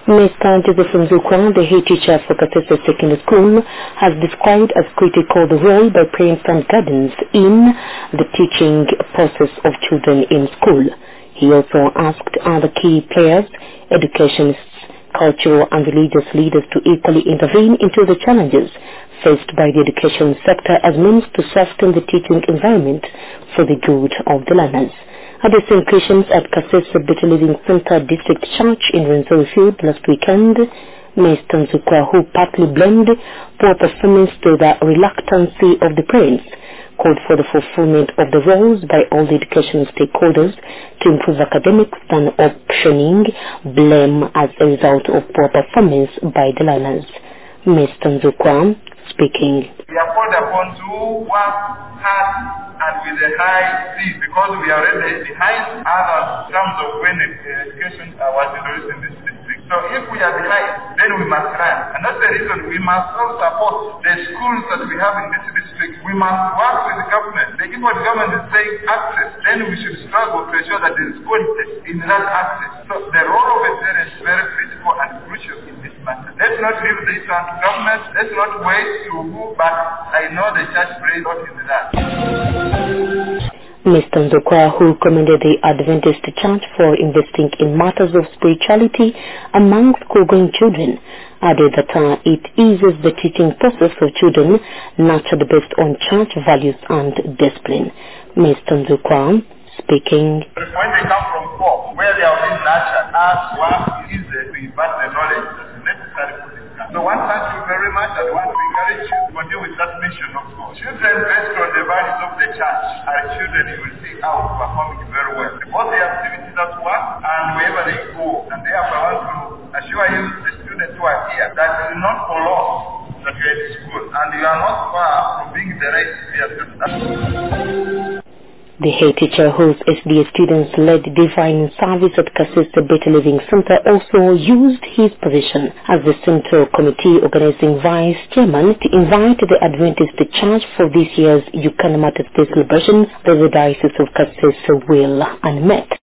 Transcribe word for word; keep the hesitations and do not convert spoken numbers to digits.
Mister Joseph Nzukwa, the head teacher for Kasese Secondary School, has described as critical the role by parents and guardians in the teaching process of children in school. He also asked other key players, educationists, cultural and religious leaders to equally intervene into the challenges faced by the education sector as means to soften the teaching environment for the good of the learners. At the celebrations at Kasese Better Living Center District Church in Rwenzori Field last weekend, Mister Nzukwa, who partly blamed poor performance to the reluctancy of the parents, called for the fulfillment of the roles by all the educational stakeholders to improve academics than optioning blame as a result of poor performance by the learners. Mister Nzukwa speaking. We are called upon to work hard and with a high speed because we are already behind others in terms of when education was introduced in this district. So if we are behind, then we must run. And that's the reason we must all support the schools that we have in this district. We must work with the government. The, if what the government is saying access, then we should struggle to ensure that there is quality in that access. So the role of a parent is very critical and crucial in this matter. Let's not leave this on to government. Let's not wait to who, but I know the church prays what is that. Mister Nzukwa, who commended the Adventist Church for investing in matters of spirituality among school-going children, added that uh, it eases the teaching process of children nurtured based on church values and discipline. Mister Nzukwa speaking. When they come from poor, where they have been nurtured, as one is to impart the knowledge that is necessary for this country. So one thank you very much and want to encourage you to continue with that mission of God. Children based on the values of the church are children you will see out performing very well. Both the activities at work and wherever they go. And therefore I want to assure you, the students who are here, that you are not for loss that you are in school and you are not far from being the right student. The head teacher whose S D A students led divine service at Kasese Better Living Center also used his position as the Central Committee Organizing Vice Chairman to invite the Adventist Church for this year's Eucharistic Day celebration that the Diocese of Kasese will and met.